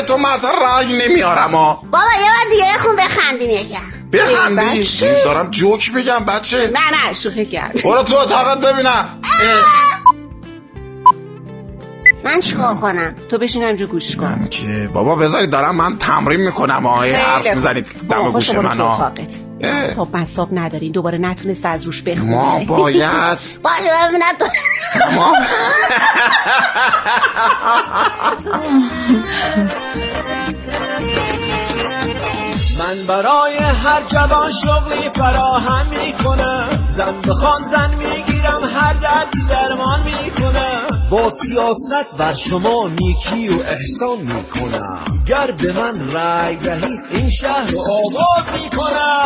برای تو مثلا رنگ نمیارم ها. بابا یه بار دیگه خون بخندیم یکم. بخندی؟ دارم جوک بگم بچه. نه شوخی کردم. برو تو اتاقت ببینم. من چیکار کنم؟ تو بشین همجا گوش کن. من که بابا بذارید دارم من تمرین میکنم حرف میزنید دم گوش من ها. صبح ندارین دوباره نتونست از روش بخونه. ما باید باشه ببینم تو ما من برای هر جوان شغلی فراهم میکنم، زن بخوان زن میگیرم، هر دردی درمان میکنم، با سیاست بر شما نیکی و احسان میکنم، گر به من رای دهید این شهر رو آباد میکنم.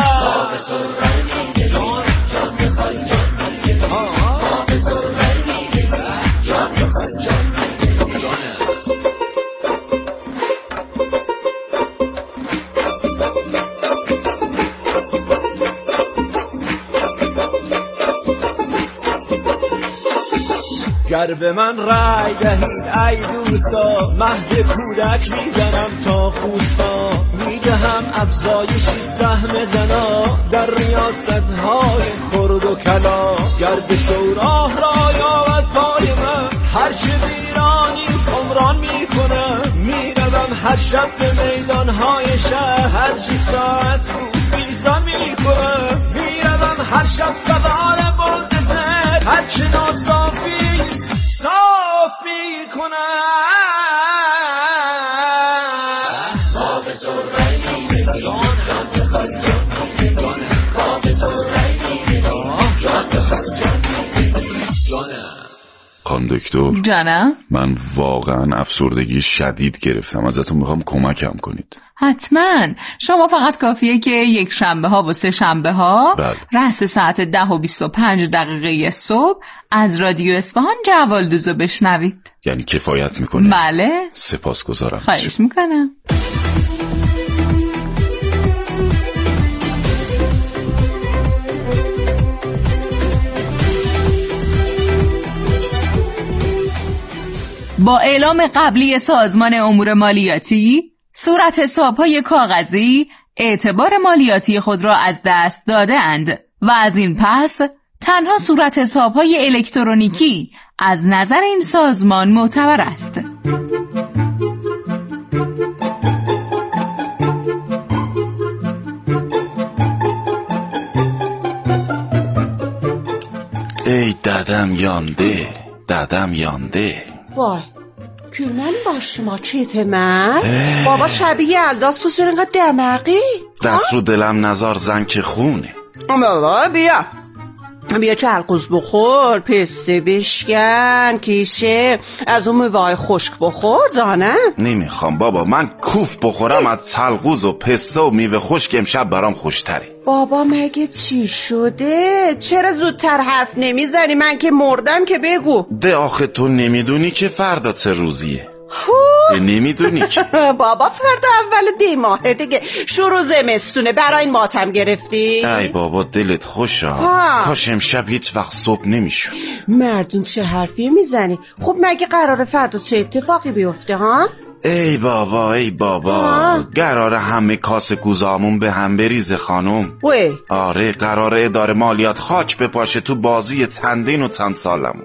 گر به من رای دهید ای دوستا، مهد کودک میزنم تا خوستا، میدهم افزایشی سهم زنا در ریاست های خرد و کلا، گر به شوراه رای آورد پای من، هر چه ویرانی عمران میکنم، میروم هر شب به میدان های شهر، هر چی ساعت رو میزان میکنم، میروم هر شب سوار بلدزر، هر چه ناصافی صاف میکنم. باب تو رای میکنم، باب تو رای میکنم. خانم دکتر جانم، من واقعا افسردگی شدید گرفتم، ازتون میخوام کمکم کنید. حتما. شما فقط کافیه که یک شنبه ها و سه شنبه ها رأس ساعت 10:25 صبح از رادیو اصفهان جوالدوزو بشنوید. یعنی کفایت میکنه؟ بله. سپاسگزارم. خواهش میکنم. با اعلام قبلی سازمان امور مالیاتی، صورت حساب‌های کاغذی اعتبار مالیاتی خود را از دست داده‌اند و از این پس تنها صورت حساب‌های الکترونیکی از نظر این سازمان معتبر است. ای ددم یانده، ددم یانده. وای کلمن با شما چیته من؟ بابا شبیه الداز تو چرا اینقدر دماغی؟ دست رو دلم نزار زن که خونه. بابا بیا چرقوز بخور، پسته بشکن، کیشه از اون میوه‌های خشک بخور زانم. نمیخوام بابا، من کوف بخورم از چرقوز و پسته و میوه خشک امشب برام خوشتره. بابا مگه چی شده؟ چرا زودتر حرف نمیزنی؟ من که مردم که بگو. ده آخه تو نمیدونی که فردا چه روزیه؟ نمیدونی که بابا فردا اول دی ماهه دیگه، شروع زمستونه، برای این ماتم گرفتی؟ ای بابا دلت خوشا، کاش امشب هیچ وقت صبح نمیشد. مردین چه حرفی میزنی؟ خب مگه قراره فردا چه اتفاقی بیفته ها؟ ای بابا قراره همه کاسه کوزامون به هم بریزه خانم. آره قراره اداره مالیات خاک بپاشه تو بازی چندین و چند سالمون.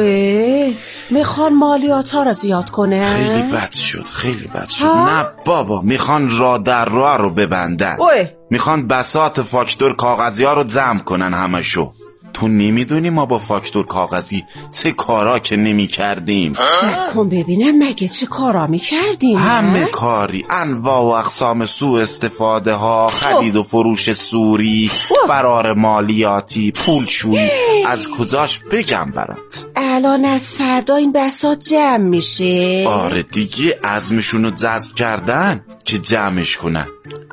میخوان مالیات ها را زیاد کنه؟ خیلی بد شد. نه بابا، میخوان راه در راه رو ببندن. میخوان بساط فاکتور کاغذی ها رو جمع کنن همشو. تو نمیدونی ما با فاکتور کاغذی چه کارا که نمی کردیم؟ چک کن ببینم مگه چه کارا می کردیم؟ همه کاری، انواع و اقسام سوء استفاده ها، خرید و فروش سوری، فرار مالیاتی، پولشویی. از کجاش بگم برات؟ الان از فردا این بساط جمع میشه. آره دیگه، عزمشونو جذب کردن که جمعش کنن.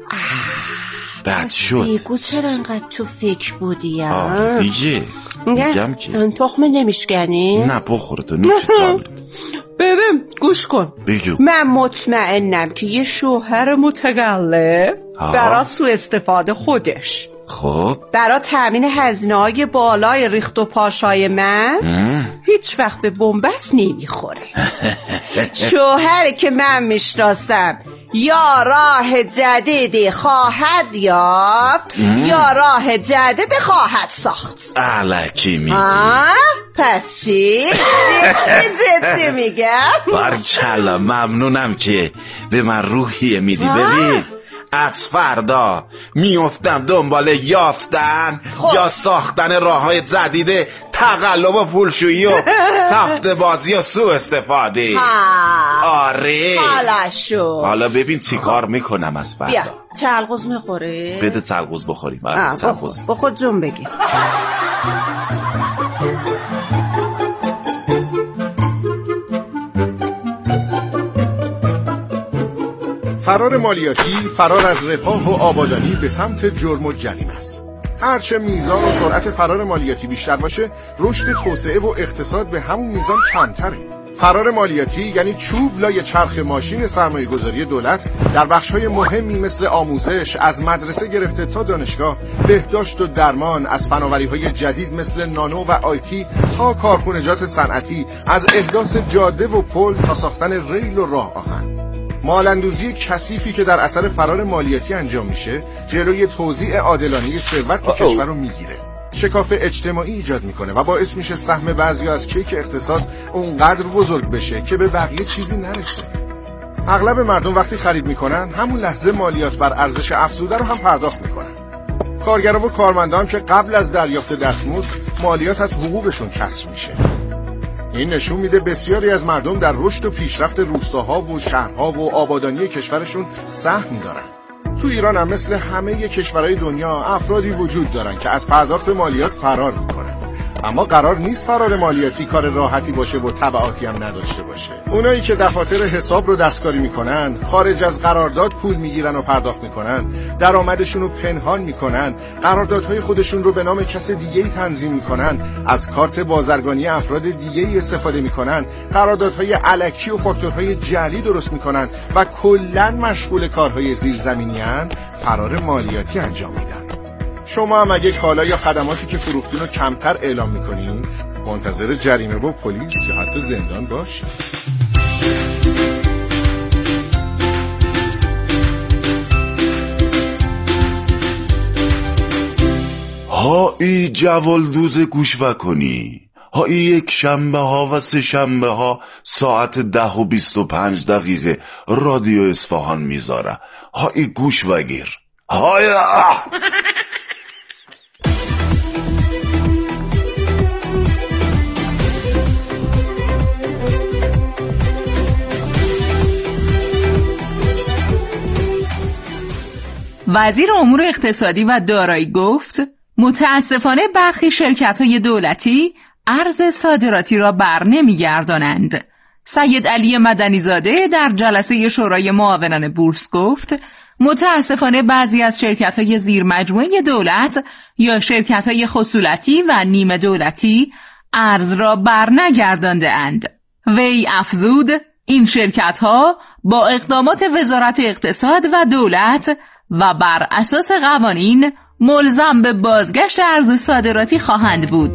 بد شد. بگو چرا انقدر تو فکر بودی؟ آره دیگه میگم که تخمه نمیشکنی؟ نه بخور تو نوش جانت. ببین گوش کن، بگو. من مطمئنم که یه شوهر متقلب برای سوء استفاده خودش خب برای تامین هزینه‌های بالای ریخت و پاشای من هیچ وقت به بنبست نمیخوره. شوهری که من میشناسم یا راه جدیدی خواهد یافت یا راه جدید خواهد ساخت. الکی میگی؟ پس چی؟ جدی میگم. بارکلا، ممنونم که به من روحیه میدی. ببین از فردا میافتم دنبال یافتن یا ساختن راههای جدید تقلب و پولشویی و سفت بازی و سوء استفاده. آره حالا ببین چی کار میکنم از فردا. بیا چلغوز میخوره؟ بده چلغوز بخوریم. بخور جون بگی. فرار مالیاتی فرار از رفاه و آبادانی به سمت جرم و جریمه است. هرچه میزان و سرعت فرار مالیاتی بیشتر باشه، رشد توسعه و اقتصاد به همون میزان کمتره. فرار مالیاتی یعنی چوب لای چرخ ماشین سرمایه‌گذاری دولت در بخش‌های مهمی مثل آموزش، از مدرسه گرفته تا دانشگاه، بهداشت و درمان، از فناوری‌های جدید مثل نانو و آیتی تا کارخانجات صنعتی، از احداث جاده و پل تا ساختن ریل و راه آهن. مال‌اندوزی کثیفی که در اثر فرار مالیاتی انجام میشه، جلوی توزیع عادلانه ثروت تو کشور رو میگیره. شکاف اجتماعی ایجاد میکنه و باعث میشه سهم بعضیا از کیک اقتصاد اونقدر بزرگ بشه که به بقیه چیزی نرسه. اغلب مردم وقتی خرید میکنن همون لحظه مالیات بر ارزش افزوده رو هم پرداخت میکنن. کارگرا و کارمندان که قبل از دریافت دستمزد مالیات از حقوقشون کسر میشه. این نشون میده بسیاری از مردم در رشد و پیشرفت روستاها و شهرها و آبادانی کشورشون سهم دارن. تو ایران هم مثل همه کشورهای دنیا افرادی وجود دارن که از پرداخت مالیات فرار میکنن. اما قرار نیست فرار مالیاتی کار راحتی باشه و تبعاتی هم نداشته باشه. اونایی که دفاتر حساب رو دستکاری میکنن، خارج از قرارداد پول میگیرن و پرداخت میکنن، درآمدشون رو پنهان میکنن، قراردادهای خودشون رو به نام کس دیگه‌ای تنظیم میکنن، از کارت بازرگانی افراد دیگه‌ای استفاده میکنن، قراردادهای الکی و فاکتورهای جعلی درست میکنن و کلاً مشغول کارهای زیرزمینی‌ان، فرار مالیاتی انجام میدن. شما هم اگه کالا یا خدماتی که فروختین رو کمتر اعلام میکنین، منتظر جریمه و پلیس یا حتی زندان باشین. هایی جوالدوز گوش وکنی، هایی یک شنبه ها و سه شنبه ها ساعت 10:25 رادیو اصفهان میذاره. هایی گوش وگیر. های وزیر امور اقتصادی و دارایی گفت متاسفانه برخی شرکت‌های دولتی ارز صادراتی را بر نمی‌گردانند. سید علی مدنیزاده در جلسه شورای معاونان بورس گفت متاسفانه بعضی از شرکت‌های زیر مجموعه دولت یا شرکت‌های خصولتی و نیمه دولتی ارز را بر نگردانده‌اند. وی افزود این شرکت‌ها با اقدامات وزارت اقتصاد و دولت و بر اساس قوانین ملزم به بازگشت ارز صادراتی خواهند بود.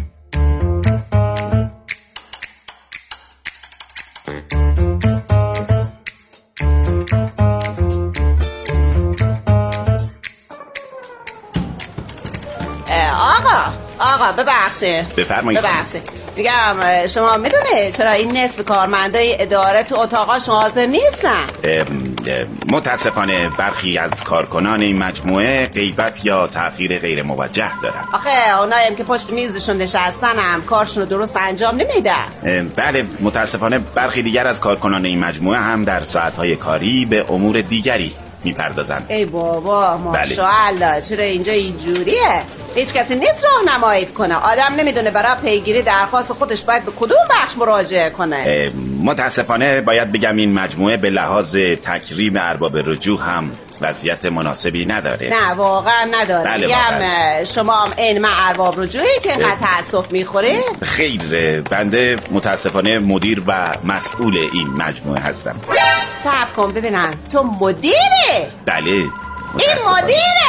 آقا ببخشید. بفرمایید. میگم شما میدونه چرا این نصف کارمندای اداره تو اتاقاشون حاضر نیستن؟ متاسفانه برخی از کارکنان این مجموعه غیبت یا تأخیر غیر موجه دارن. آخه اونایم که پشت میزشون نشستن هم کارشون رو درست انجام نمیدن. بله متاسفانه برخی دیگر از کارکنان این مجموعه هم در ساعتهای کاری به امور دیگری میپردازن. ای بابا ماشاءالله. چرا اینجا اینجوریه؟ هیچ کسی نیست راهنمایی کنه. آدم نمیدونه برای پیگیری درخواست خودش باید به کدوم بخش مراجعه کنه. متاسفانه باید بگم این مجموعه به لحاظ تکریم ارباب رجوع هم وضعیت مناسبی نداره. نه واقعا نداره. بله شما هم این من ارباب رجوعی که اینقدر تأسف میخوره؟ خیر، بنده متاسفانه مدیر و مسئول این مجموعه هستم. صبر کن ببینم، تو مدیره؟ بله این مدیره؟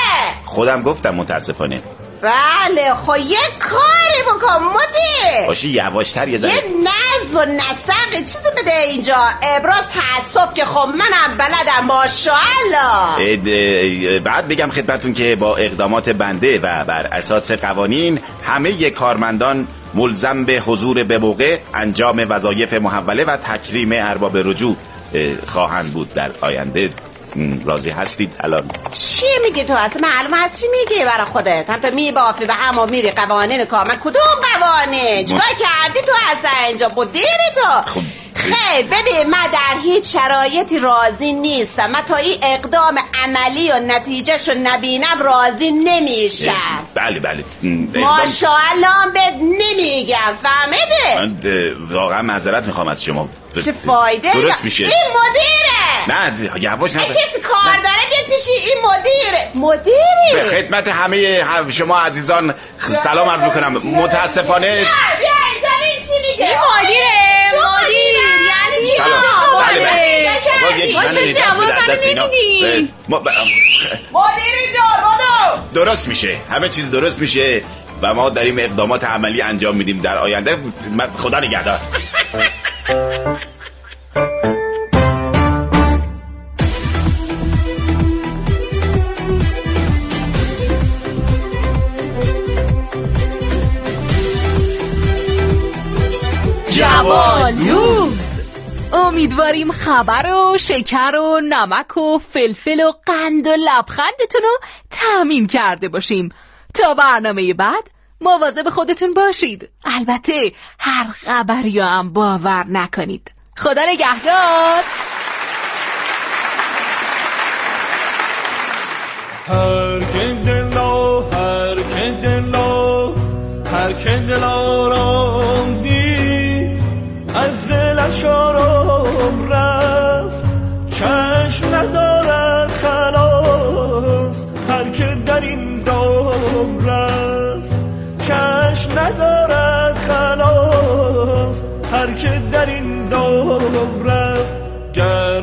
خودم گفتم متاسفانه. بله خب یه کاری بکن مدیر. باشی یواشتر یه نظم و نسق چیزی بده اینجا. ابراز تعصب که خب منم بلدم ماشاءالله. بعد بگم خدمتون که با اقدامات بنده و بر اساس قوانین همه کارمندان ملزم به حضور به موقع، انجام وظایف محوله و تکریم ارباب رجوع خواهند بود در آینده. راضی هستید الان؟ چی میگی تو اصلا؟ معلوم هست چی میگی برای خودت؟ هم تو میبافی به هم و میری قوانین کار. من کدوم قوانین؟ چیکار کردی تو اصلا اینجا مدیری تو؟ خیر ببین من در هیچ شرایطی راضی نیستم. من تا این اقدام عملی و نتیجهشو نبینم راضی نمیشم. بله ماشاءالله بهت نمیگم، فهمیده؟ من واقعا معذرت میخوام از شما. چه فایده؟ درست میشه. این مدیره. نه یواش کسی کار داره بیاد پیشی. این مدیری. به خدمت همه شما عزیزان سلام عرض میکنم. متاسفانه بیا ببین چی میگه. این مدیر یعنی چی؟ بله مدیری دار درست میشه، همه چیز درست میشه و ما داریم اقدامات عملی انجام میدیم در آینده. خدا نگهدار. جوالوز. امیدواریم خبر و شکر و نمک و فلفل و قند و لبخندتون رو تامین کرده باشیم. تا برنامه بعد مواظب خودتون باشید. البته هر خبری هم باور نکنید. خدا نگهدار. هر که دل آرام دی از دلش آرام رفت، چشم ندارد خلاص. هر که در این دام رفت، چشم ندارد خلاص. هر که در این دام رفت، گر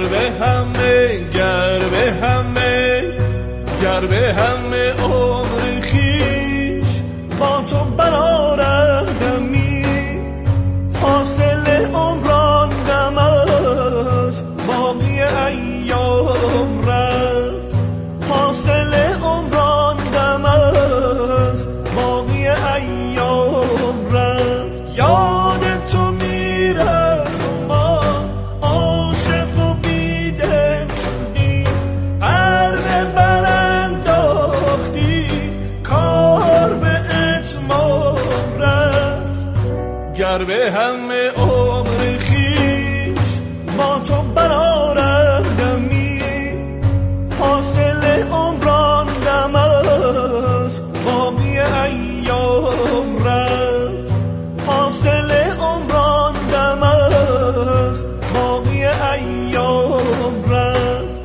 به همه عمر خویش با تو برآرندمی. حاصل عمراندم است، باقی ایام رفت. حاصل عمراندم است، باقی ایام رفت. یاد تو میرفت ما عاشق و بیدل شدی، هر ببر انداختی کار به اتمام رفت. گر به همه عمر خویش با تو برآرندمی. حاصل عمراندم است، باقی ایام رفت. حاصل عمراندم است، باقی ایام رفت.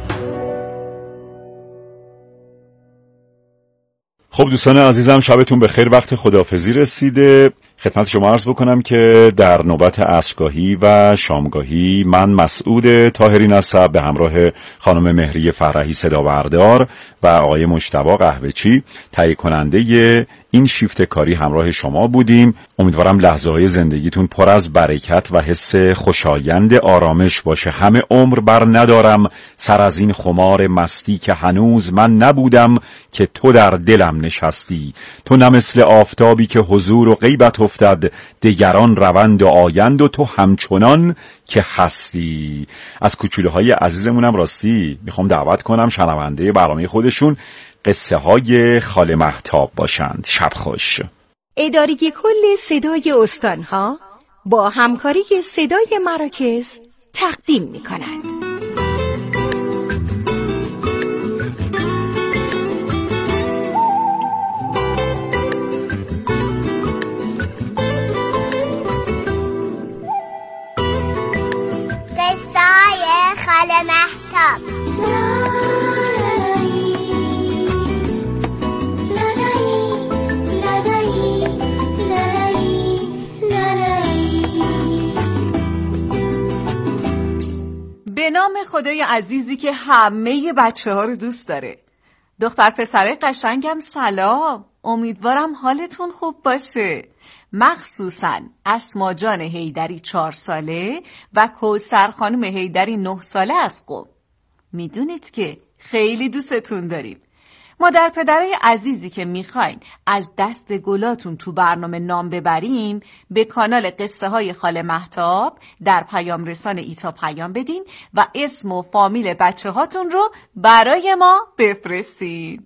خب دوستان عزیزم شبتون بخیر. وقت خداحافظی رسیده. خدمت شما عرض بکنم که در نوبت عصرگاهی و شامگاهی من مسعود طاهری نسب به همراه خانم مهری فرحی صدابردار و آقای مجتبی قهوه‌چی تهیه کننده این شیفت کاری همراه شما بودیم. امیدوارم لحظه‌های زندگیتون پر از برکت و حس خوشایند آرامش باشه. همه عمر بر ندارم سر از این خمار مستی که هنوز من نبودم که تو در دلم نشستی. تو نه مثل آفتابی که حضور و غیبت افتد، دگران روند و آیند و تو همچنان که هستی. از کوچولوهای عزیزمونم راستی میخوام دعوت کنم شنونده برنامه خودشون قصه های خاله مهتاب باشند. شب خوش. اداره کل صدای استانها با همکاری صدای مراکز تقدیم میکنند. قصه های خاله مهتاب. به نام خدای عزیزی که همه بچه ها رو دوست داره. دختر پسر قشنگم سلام. امیدوارم حالتون خوب باشه. مخصوصاً اسما جان حیدری 4 ساله و کوثر خانم حیدری 9 ساله از قم. میدونید که خیلی دوستتون داریم. مادر پدرای عزیزی که میخواین از دست گلاتون تو برنامه نام ببریم، به کانال قصه های خاله مهتاب در پیام رسان ایتا پیام بدین و اسم و فامیل بچه هاتون رو برای ما بفرستین.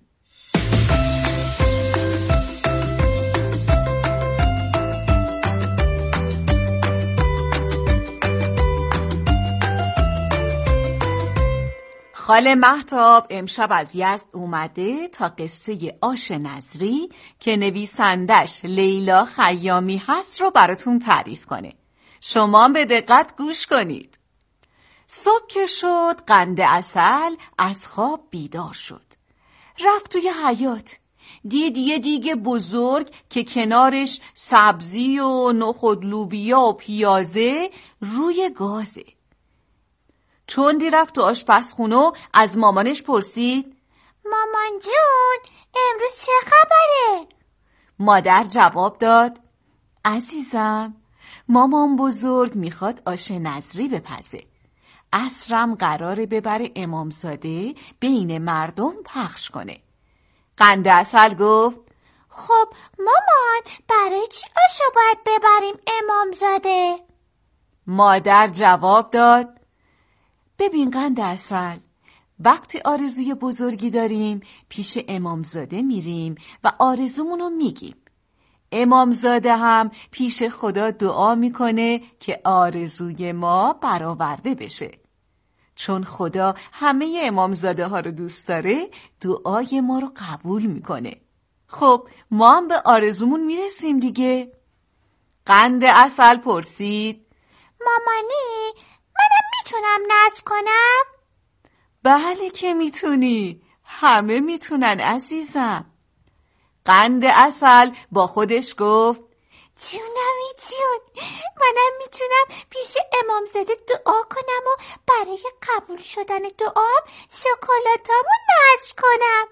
خاله مهتاب امشب از یزد اومده تا قصه آش نظری که نویسندش لیلا خیامی هست رو براتون تعریف کنه. شما به دقت گوش کنید. صبح که شد قند عسل از خواب بیدار شد. رفت توی حیاط. دید یه دیگ بزرگ که کنارش سبزی و نخود لوبیا و پیازه روی گازه. چون رفت تو آشپزخونه و از مامانش پرسید مامان جون امروز چه خبره؟ مادر جواب داد عزیزم مامان بزرگ میخواد آش نظری بپزه. عصرم قراره ببره امامزاده بین مردم پخش کنه. قند عسل گفت خب مامان برای چی آشو باید ببریم امامزاده؟ مادر جواب داد ببین قند عسل، وقتی آرزوی بزرگی داریم پیش امامزاده میریم و آرزومونو میگیم. امامزاده هم پیش خدا دعا میکنه که آرزوی ما برآورده بشه. چون خدا همه امامزاده ها رو دوست داره دعای ما رو قبول میکنه. خب ما هم به آرزومون میرسیم دیگه. قند عسل پرسید مامانی منم میتونم نذر کنم؟ بله که میتونی. همه میتونن عزیزم. قند عسل با خودش گفت جونمی جون منم میتونم پیش امامزاده دعا کنم و برای قبول شدن دعام شکلاتامو نذر کنم.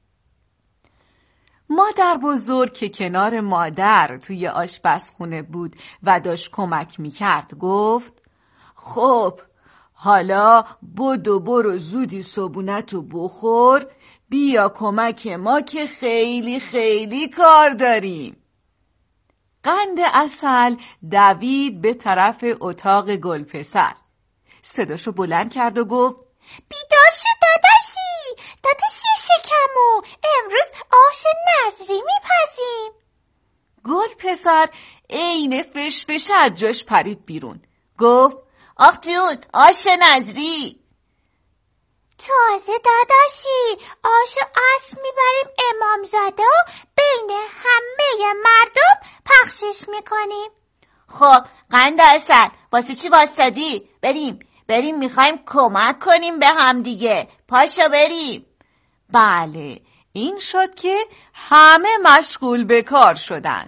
مادر بزرگ که کنار مادر توی آشپزخونه بود و داشت کمک میکرد گفت خب حالا برو زودی صبونتو بخور بیا کمک ما که خیلی خیلی کار داریم. قند عسل دوید به طرف اتاق گلپسر. صداشو بلند کرد و گفت بیدار شو داداشی شکمو امروز آش نظری میپزیم. گلپسر عین فش از جاش پرید بیرون. گفت آخ جون آش نظری. تازه داداشی آشو اصل میبریم امامزاده و بین همه مردم پخشش میکنیم. خب قند عسل واسه چی واسطادی؟ بریم میخوایم کمک کنیم به هم دیگه. پاشو بریم. بله این شد که همه مشغول به کار شدن.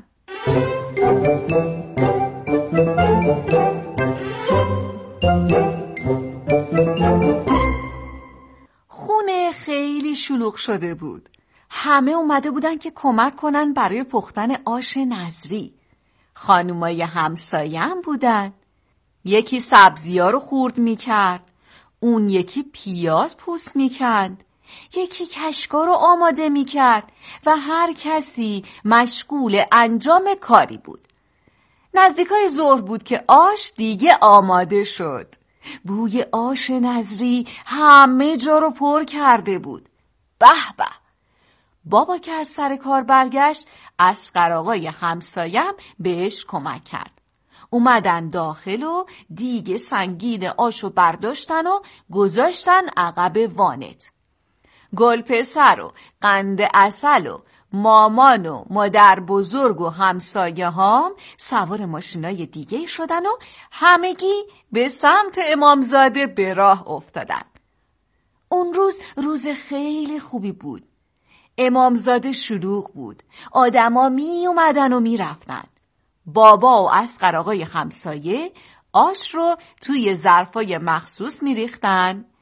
خونه خیلی شلوغ شده بود. همه اومده بودن که کمک کنن برای پختن آش نظری. خانومای همسایه هم بودن. یکی سبزی‌ها رو خورد می‌کرد، اون یکی پیاز پوست می‌کند، یکی کشکا رو آماده می‌کرد و هر کسی مشغول انجام کاری بود. نزدیکای ظهر بود که آش دیگه آماده شد. بوی آش نظری همه جا رو پر کرده بود. به به! بابا که از سر کار برگشت، اصغر آقای همسایم بهش کمک کرد. اومدن داخل و دیگه سنگین آشو برداشتن و گذاشتن عقب وانت. گلپسر و قند عسل و مامان و مادر بزرگ و همسایه هام سوار ماشینای دیگه شدن و همگی به سمت امامزاده به راه افتادن. اون روز خیلی خوبی بود. امامزاده شلوغ بود. آدما می اومدن و می رفتن. بابا و اصغر آقای همسایه آش رو توی ظرفای مخصوص می ریختن،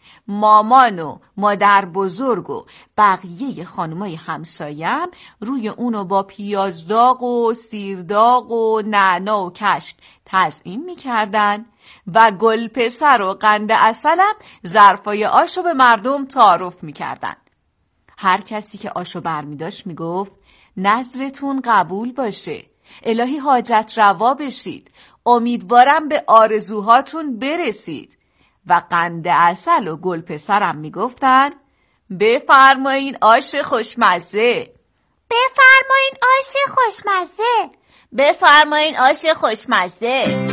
مامان و مادر بزرگ و بقیه خانمای همسایم روی اونو با پیازداغ و سیرداغ و نعنا و کشک تزیین میکردن و گل پسر و قند عسلم ظرفای آشو به مردم تعارف میکردن. هر کسی که آشو برمیداشت میگفت نظرتون قبول باشه، الهی حاجت روا بشید، امیدوارم به آرزوهاتون برسید. و قند عسل و گل پسرم میگفتن بفرمایین آش خوشمزه، بفرمایین آش خوشمزه، بفرمایین آش خوشمزه.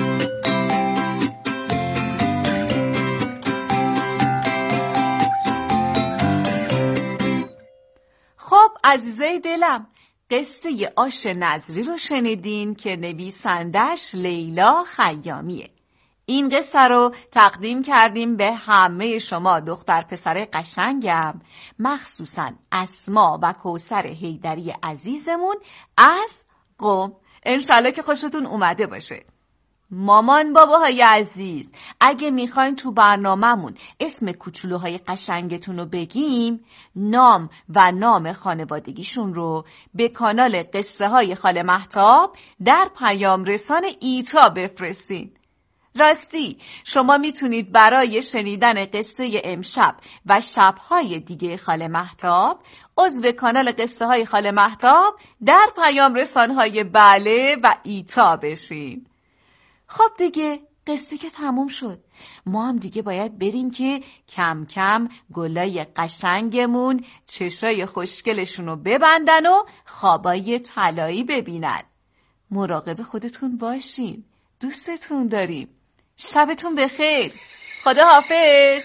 خب عزیزای دلم، قصه آش نظری رو شنیدین که نویسندش لیلا خیامیه. این قصه رو تقدیم کردیم به همه شما دختر پسر قشنگم، مخصوصا اسما و کوثر حیدری عزیزمون از قم. انشالله که خوشتون اومده باشه. مامان باباهای عزیز، اگه میخواین تو برنامه‌مون اسم کوچولوهای قشنگتون رو بگیم، نام و نام خانوادگیشون رو به کانال قصه های خاله مهتاب در پیام رسان ایتا بفرستین. راستی شما میتونید برای شنیدن قصه امشب و شبهای دیگه خاله مهتاب عضو کانال قصه های خاله مهتاب در پیام رسانهای بله و ایتا بشین. خب دیگه قصه که تموم شد، ما هم دیگه باید بریم که کم کم گلای قشنگمون چشای خوشگلشون رو ببندن و خوابای طلایی ببینن. مراقب خودتون باشین، دوستتون داریم. شبتون بخیر، خدا حافظ.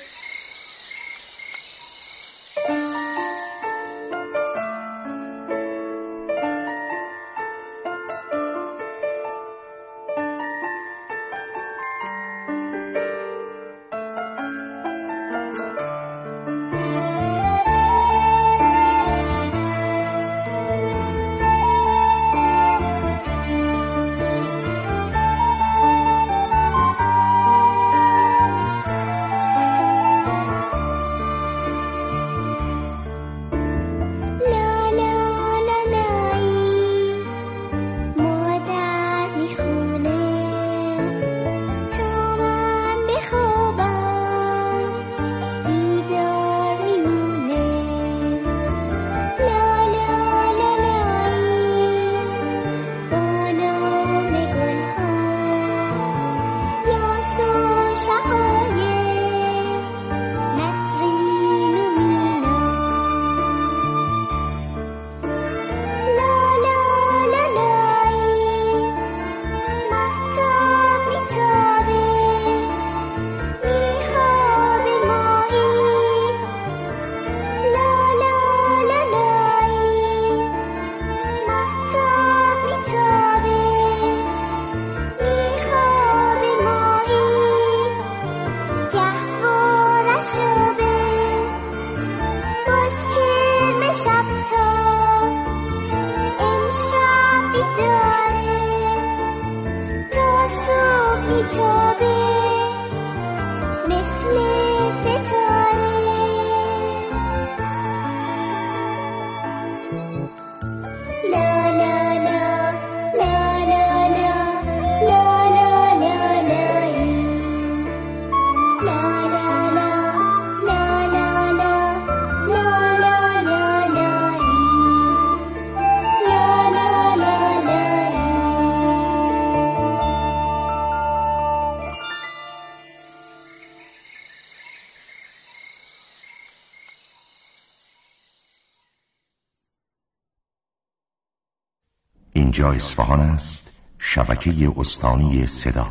اینجا اصفهان است، شبکه استانی صدا.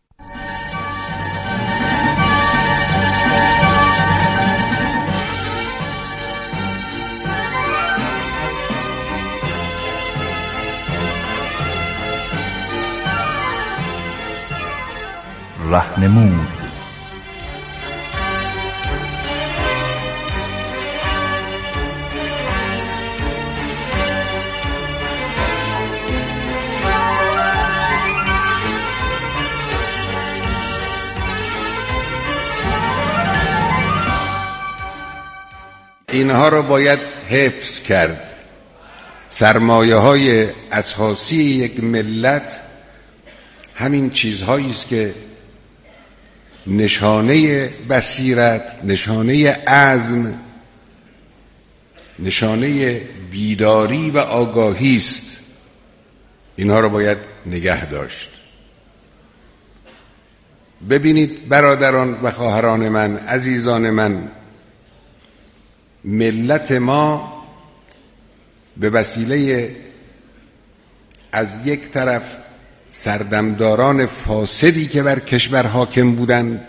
رهنمود. اینها رو باید حفظ کرد. سرمایه های اساسی یک ملت همین چیزهایی است که نشانه بصیرت، نشانه عزم، نشانه بیداری و آگاهی است. اینها رو باید نگه داشت. ببینید برادران و خواهران من، عزیزان من، ملت ما به وسیله از یک طرف سردمداران فاسدی که بر کشور حاکم بودند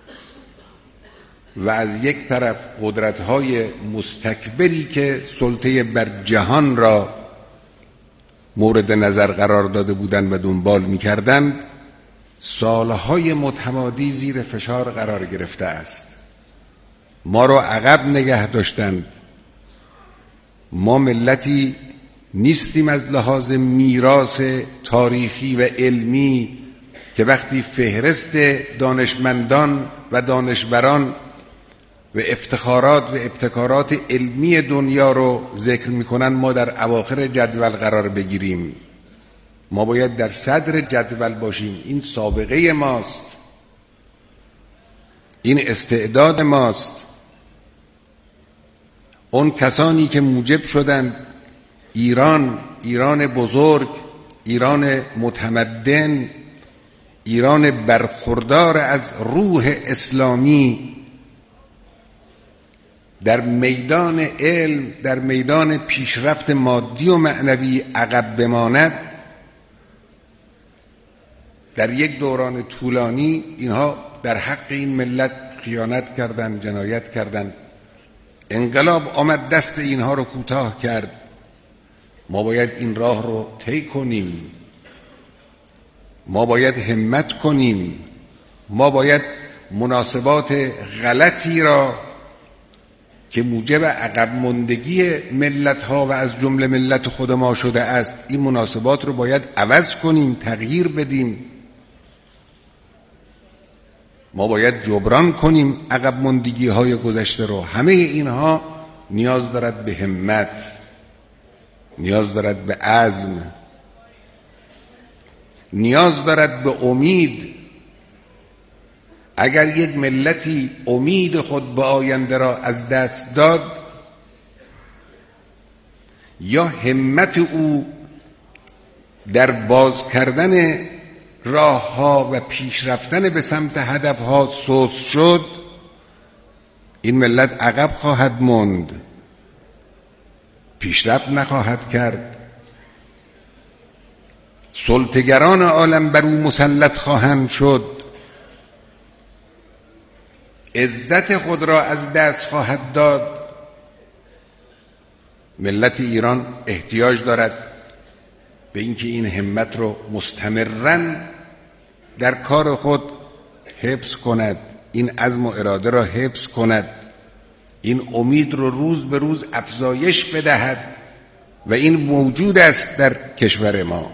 و از یک طرف قدرت‌های مستکبری که سلطه بر جهان را مورد نظر قرار داده بودند و دنبال می‌کردند، سالهای متمادی زیر فشار قرار گرفته است. ما را عقب نگه داشتند. ما ملتی نیستیم از لحاظ میراث تاریخی و علمی که وقتی فهرست دانشمندان و دانشوران و افتخارات و ابتکارات علمی دنیا رو ذکر میکنن ما در اواخر جدول قرار بگیریم. ما باید در صدر جدول باشیم. این سابقه ماست، این استعداد ماست. اون کسانی که موجب شدند ایران بزرگ، ایران متمدن، ایران برخوردار از روح اسلامی در میدان علم، در میدان پیشرفت مادی و معنوی عقب بماند، در یک دوران طولانی اینها در حق این ملت خیانت کردند، جنایت کردند. انقلاب آمد دست اینها رو کوتاه کرد. ما باید این راه رو طی کنیم. ما باید همت کنیم. ما باید مناسبات غلطی را که موجب عقب ماندگی ملت ها و از جمله ملت خود ما شده است، این مناسبات رو باید عوض کنیم، تغییر بدیم. ما باید جبران کنیم عقب ماندگی های گذشته رو. همه اینها نیاز دارد به همت، نیاز دارد به عزم، نیاز دارد به امید. اگر یک ملتی امید خود به آینده را از دست داد یا همت او در باز کردن راه ها و پیش رفتن به سمت هدف ها سست شد، این ملت عقب خواهد ماند، پیشرفت نخواهد کرد. سلطه‌گران عالم بر او مسلط خواهند شد، عزت خود را از دست خواهد داد. ملت ایران احتیاج دارد به اینکه این همت رو مستمراً در کار خود حفظ کند، این عزم و اراده را حفظ کند، این امید رو روز به روز افزایش بدهد و این موجود است در کشور ما.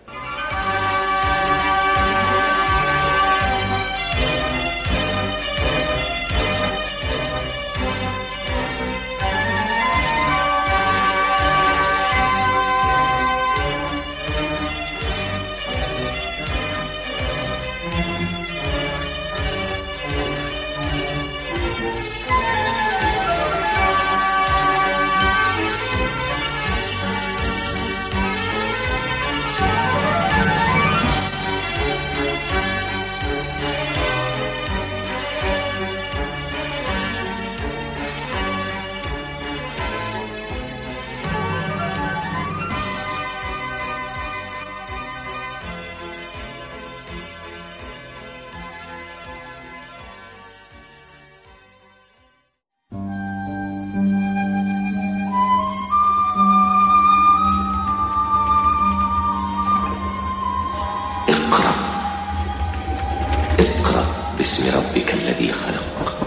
اقرأ باسم ربك الذي خلق.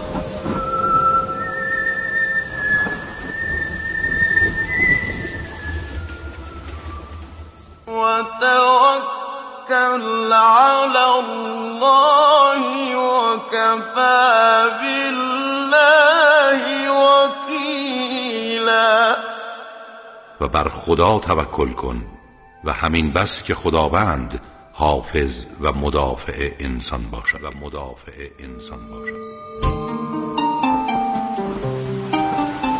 وتوكل على الله وكفى بالله وكيلا. و بر خدا توکل کن و همین بس که خداوند حافظ و مدافع انسان باشد.